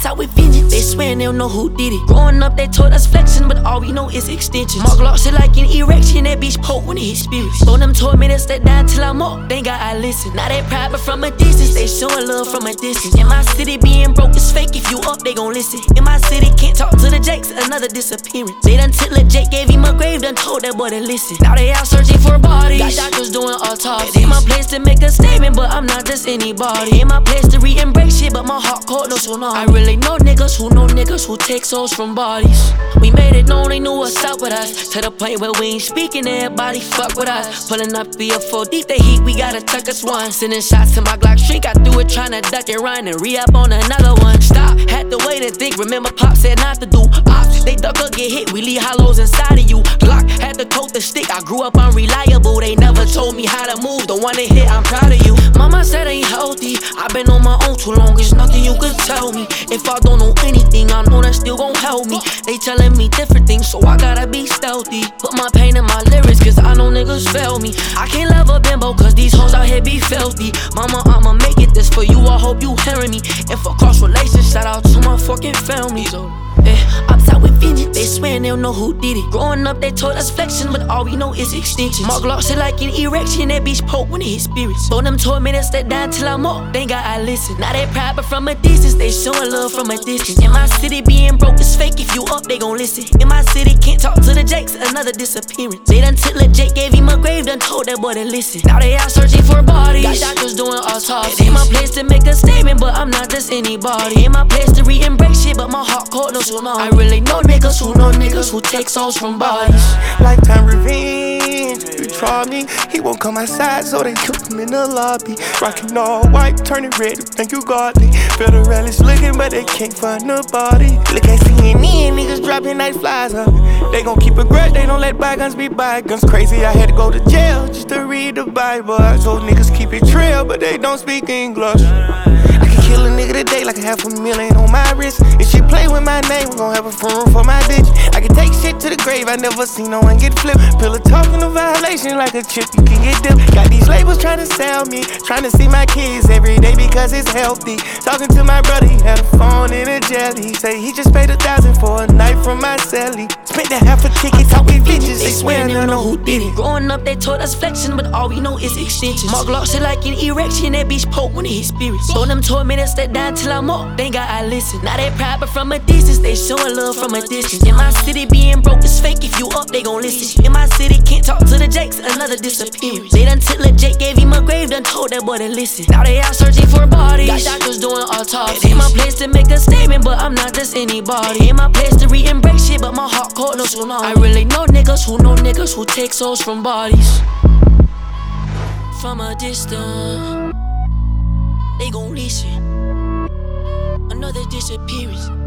Ops out with vengeance, they swearing they don't know who did it. Growing up, they told us flexing, but all we know is extensions. Mark lost it like an erection, that bitch poke when it hit spirits. Told them told me to stay down till I'm up, thank God I listen. Now they proud, but from a distance, they showing love from a distance. In my city, being broke is fake, if you up, they gon' listen. In my city, can't talk to the Jakes, another disappearance. They done till a Jake gave him a grave, done told that boy to listen. Now they out searching for bodies, got doctors doing autopsies. In my place to make a statement, but I'm not just anybody. In my place to re-embrace shit, but my heart cold, no tsunami. I really know niggas who take souls from bodies. We made it known they knew what's up with us, to the point where we ain't speaking, everybody fuck with us. Pulling up 3 or 4 deep, they heat, we gotta tuck us one. Sending shots to my Glock shrink, I threw it tryna duck and run and re-up on another one. Stop, had to wait and think, remember Pop said not to do ops. They duck or get hit, we leave hollows inside of you. Glock had to tote the stick, I grew up unreliable. They never told me how to move, the one that hit, I'm proud of you. Mama said I ain't healthy, I've been on my own too long, it's nothing you could tell me. If I don't know anything, I know that still gon' help me. They telling me different things, so I gotta be stealthy. Put my pain in my lyrics, cause I know niggas fail me. I can't love a bimbo, cause these hoes out here be filthy. Mama, I'ma make it this for you, I hope you hearing me. If a cross relations, shout out to my fucking family. So ops out with vengeance, they swearing they don't know who did it. Growing up, they told us flexing, but all we know is extensions. Mark lost it like an erection, that bitch poke when it hit spirits. Told them told me to stay down till I'm up, thank God I listen. Now they proud, but from a distance, they showing love from a distance. In my city, being broke is fake, if you up, they gon' listen. In my city, can't talk to the Jakes, another disappearance. They done till a Jake gave him a grave, done told that boy to listen. Now they out searching for bodies, got doctors doing autopsies. In my place to make a statement, but I'm not just anybody. In my place to re-embrace shit, but my heart cold, no tsunami. I really know niggas who take souls from bodies. Lifetime revenge, you try me. He won't come outside, so they cook him in the lobby. Rockin' all white, turning red, thank you godly. Federalists looking, but they can't find the body. Look at CNN, niggas dropping night flies, huh? They gon' keep a grudge, they don't let bygones be bygones. Crazy, I had to go to jail just to read the Bible. I told niggas keep it real, but they don't speak English. I can kill a nigga today like $500,000 on my wrist. If she play with my name, we gon' have a funeral for my bitch. I can take shit to the grave, I never seen no one get flipped. Pillar talking a violation like a chip, you can get dipped. Got these labels trying to sell me, trying to see my kids every day because it's healthy. Talking to my brother, he had a phone in a jelly. He say he just paid $1,000 for a knife from my celly. Spent that half a ticket, talk with bitches, they swear they don't know who did it. Growing up, they told us flexing, but all we know is extensions. Mark lost it like an erection, that bitch poke when it hit spirits. Told them told me to stay down till I'm up, thank God I listen. Now they proud, but from a distance, they showing love from a distance. In my city, being broke is fake, if you up, they gon' listen. In my city, can't talk to the Jakes, another disappearance. They done till a Jake gave him a grave, done told that boy to listen. Now they out searching for bodies, got doctors doing autopsies. In my place to make a statement, but I'm not just anybody. In my place to re-embrace shit, but my heart cold, no tsunami. I really know niggas who take souls from bodies. From a distance, they gon' listen. Another disappearance.